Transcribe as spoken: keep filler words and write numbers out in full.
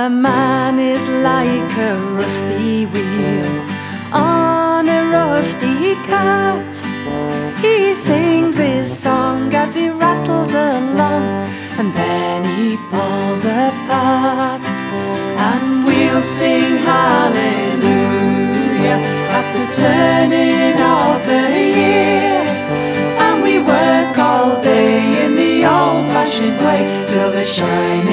A man is like a rusty wheel on a rusty cart. He sings his song as he rattles along, and then he falls apart. And we'll sing hallelujah at the turning of the year, and we work all day in the old-fashioned way till the shining